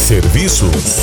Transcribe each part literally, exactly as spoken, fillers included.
Serviços.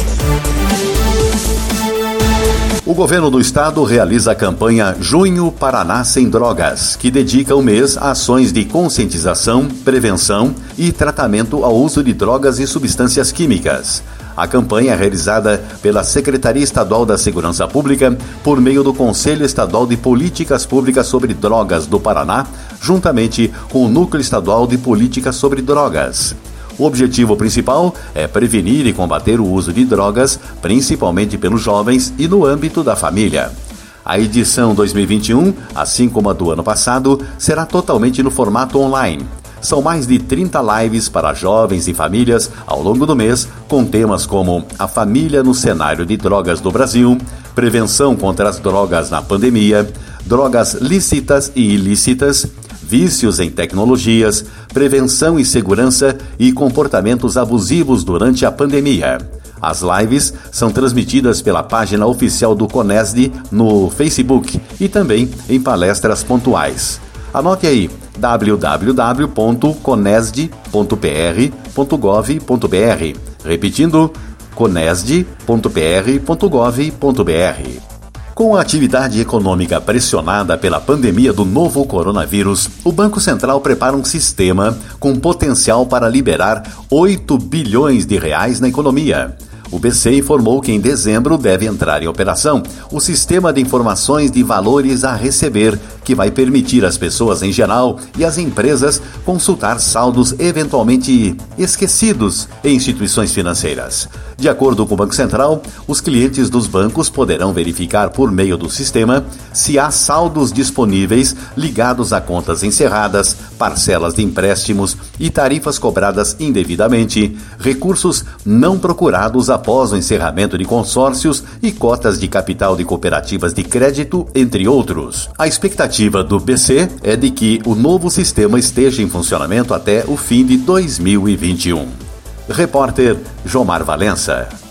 O governo do estado realiza a campanha Junho Paraná Sem Drogas, que dedica o mês a ações de conscientização, prevenção e tratamento ao uso de drogas e substâncias químicas. A campanha é realizada pela Secretaria Estadual da Segurança Pública por meio do Conselho Estadual de Políticas Públicas sobre Drogas do Paraná, juntamente com o Núcleo Estadual de Políticas sobre Drogas. O objetivo principal é prevenir e combater o uso de drogas, principalmente pelos jovens e no âmbito da família. A edição dois mil e vinte e um, assim como a do ano passado, será totalmente no formato online. São mais de trinta lives para jovens e famílias ao longo do mês, com temas como a família no cenário de drogas do Brasil, prevenção contra as drogas na pandemia, drogas lícitas e ilícitas, vícios em tecnologias, prevenção e segurança e comportamentos abusivos durante a pandemia. As lives são transmitidas pela página oficial do CONESD no Facebook e também em palestras pontuais. Anote aí, w w w ponto conesd ponto p r ponto gov ponto b r. Repetindo, conesd ponto p r ponto gov ponto b r. Com a atividade econômica pressionada pela pandemia do novo coronavírus, o Banco Central prepara um sistema com potencial para liberar oito bilhões de reais na economia. O B C informou que em dezembro deve entrar em operação o Sistema de Informações de Valores a Receber, que vai permitir às pessoas em geral e às empresas consultar saldos eventualmente esquecidos em instituições financeiras. De acordo com o Banco Central, os clientes dos bancos poderão verificar por meio do sistema se há saldos disponíveis ligados a contas encerradas, parcelas de empréstimos e tarifas cobradas indevidamente, recursos não procurados após o encerramento de consórcios e cotas de capital de cooperativas de crédito, entre outros. A expectativa do B C é de que o novo sistema esteja em funcionamento até o fim de dois mil e vinte e um. Repórter Jomar Valença.